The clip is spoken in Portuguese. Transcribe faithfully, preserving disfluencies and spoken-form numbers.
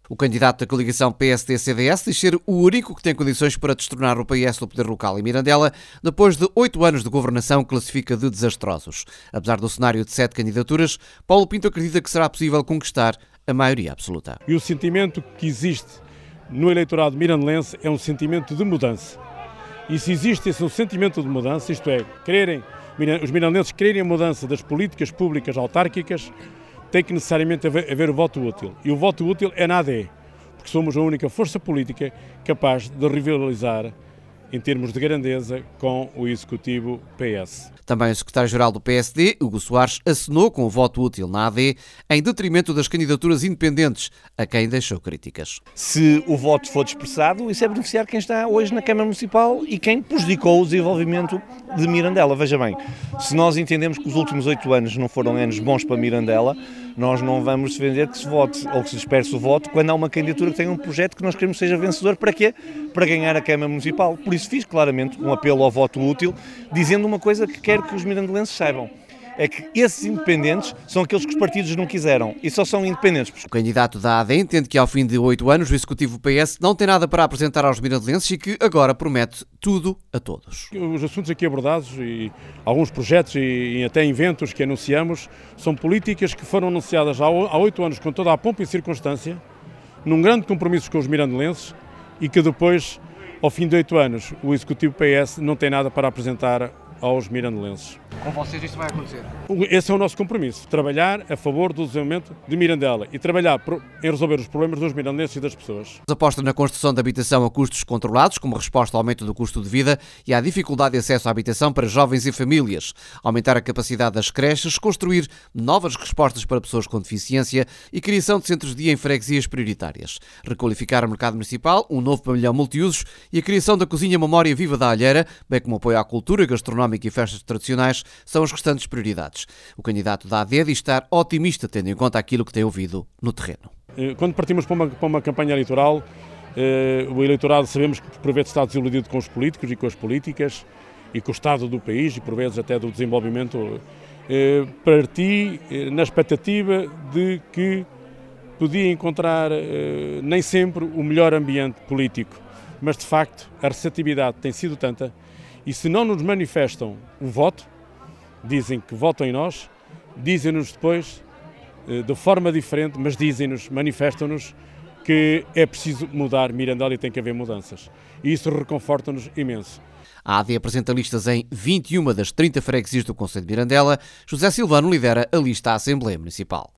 O candidato da coligação P S D C D S diz ser o único que tem condições para destronar o P S do poder local em Mirandela, depois de oito anos de governação que classifica de desastrosos. Apesar do cenário de sete candidaturas, Paulo Pinto acredita que será possível conquistar a maioria absoluta. E o sentimento que existe no eleitorado mirandelense é um sentimento de mudança. E se existe esse sentimento de mudança, isto é, quererem, os mirandelenses quererem a mudança das políticas públicas autárquicas, tem que necessariamente haver, haver o voto útil. E o voto útil é na A D, porque somos a única força política capaz de rivalizar em termos de grandeza com o Executivo P S. Também o secretário-geral do P S D, Hugo Soares, assinou com o voto útil na A D, em detrimento das candidaturas independentes, a quem deixou críticas. Se o voto for dispersado, isso é beneficiar quem está hoje na Câmara Municipal e quem prejudicou o desenvolvimento de Mirandela. Veja bem, se nós entendemos que os últimos oito anos não foram anos bons para Mirandela, nós não vamos defender que se vote ou que se disperse o voto quando há uma candidatura que tenha um projeto que nós queremos seja vencedor. Para quê? Para ganhar a Câmara Municipal. Por isso fiz claramente um apelo ao voto útil, dizendo uma coisa que quero que os mirandelenses saibam. É que esses independentes são aqueles que os partidos não quiseram e só são independentes. O candidato da A D entende que ao fim de oito anos o Executivo P S não tem nada para apresentar aos mirandelenses e que agora promete tudo a todos. Os assuntos aqui abordados e alguns projetos e até eventos que anunciamos são políticas que foram anunciadas há oito anos com toda a pompa e circunstância, num grande compromisso com os mirandelenses e que depois, ao fim de oito anos, o Executivo P S não tem nada para apresentar aos mirandelenses. Com vocês isto vai acontecer? Esse é o nosso compromisso, trabalhar a favor do desenvolvimento de Mirandela e trabalhar em resolver os problemas dos mirandelenses e das pessoas. Aposta na construção de habitação a custos controlados, como resposta ao aumento do custo de vida e à dificuldade de acesso à habitação para jovens e famílias, aumentar a capacidade das creches, construir novas respostas para pessoas com deficiência e criação de centros de dia em freguesias prioritárias, requalificar o mercado municipal, um novo pavilhão multiusos e a criação da cozinha Memória Viva da Alheira, bem como apoio à cultura gastronómica e festas tradicionais, são as restantes prioridades. O candidato da A D diz estar otimista, tendo em conta aquilo que tem ouvido no terreno. Quando partimos para uma, para uma campanha eleitoral, eh, o eleitorado sabemos que por vezes está desiludido com os políticos e com as políticas e com o estado do país e por vezes até do desenvolvimento. Eh, parti eh, na expectativa de que podia encontrar eh, nem sempre o melhor ambiente político, mas de facto a receptividade tem sido tanta e se não nos manifestam o voto, dizem que votam em nós, dizem-nos depois de forma diferente, mas dizem-nos, manifestam-nos que é preciso mudar Mirandela e tem que haver mudanças. E isso reconforta-nos imenso. A A D apresenta listas em vinte e uma das trinta freguesias do concelho de Mirandela. José Silvano lidera a lista à Assembleia Municipal.